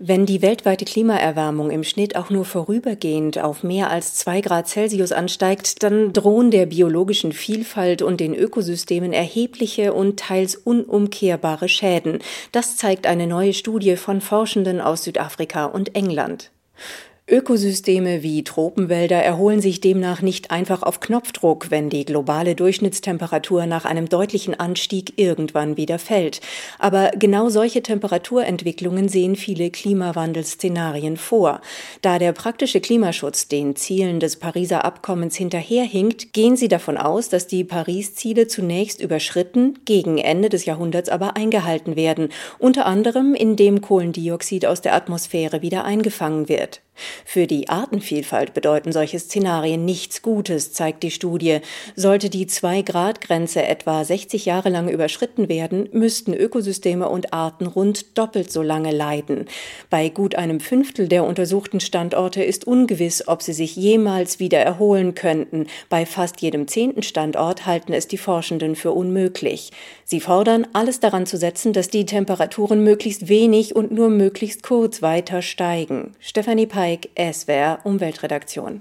Wenn die weltweite Klimaerwärmung im Schnitt auch nur vorübergehend auf mehr als 2 Grad Celsius ansteigt, dann drohen der biologischen Vielfalt und den Ökosystemen erhebliche und teils unumkehrbare Schäden. Das zeigt eine neue Studie von Forschenden aus Südafrika und England. Ökosysteme wie Tropenwälder erholen sich demnach nicht einfach auf Knopfdruck, wenn die globale Durchschnittstemperatur nach einem deutlichen Anstieg irgendwann wieder fällt. Aber genau solche Temperaturentwicklungen sehen viele Klimawandelszenarien vor. Da der praktische Klimaschutz den Zielen des Pariser Abkommens hinterherhinkt, gehen sie davon aus, dass die Paris-Ziele zunächst überschritten, gegen Ende des Jahrhunderts aber eingehalten werden, unter anderem indem Kohlendioxid aus der Atmosphäre wieder eingefangen wird. Für die Artenvielfalt bedeuten solche Szenarien nichts Gutes, zeigt die Studie. Sollte die 2-Grad-Grenze etwa 60 Jahre lang überschritten werden, müssten Ökosysteme und Arten rund doppelt so lange leiden. Bei gut einem Fünftel der untersuchten Standorte ist ungewiss, ob sie sich jemals wieder erholen könnten. Bei fast jedem 10. Standort halten es die Forschenden für unmöglich. Sie fordern, alles daran zu setzen, dass die Temperaturen möglichst wenig und nur möglichst kurz weiter steigen. Stefanie Peik, SWR Umweltredaktion.